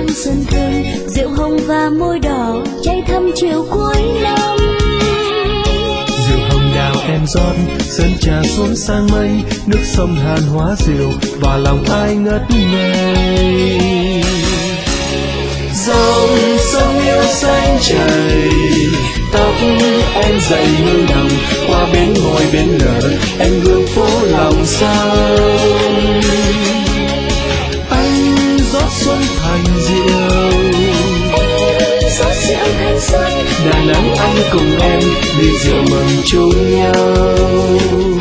hương xuân thơm, rượu hồng và môi đỏ cháy thăm chiều cuối năm. Rượu hồng đào em rót, sơn trà xuống sang mây, nước sông Hàn hóa rượu và lòng ai ngất ngây. Dòng sông yêu xanh chảy, tóc em dậy hương đồng, qua bến ngồi bên lờ em hương phố lòng sông. Anh rót xuân thành rượu, Rót rượu thành xuân, Đà Nẵng anh cùng em ly rượu mừng chung nhau.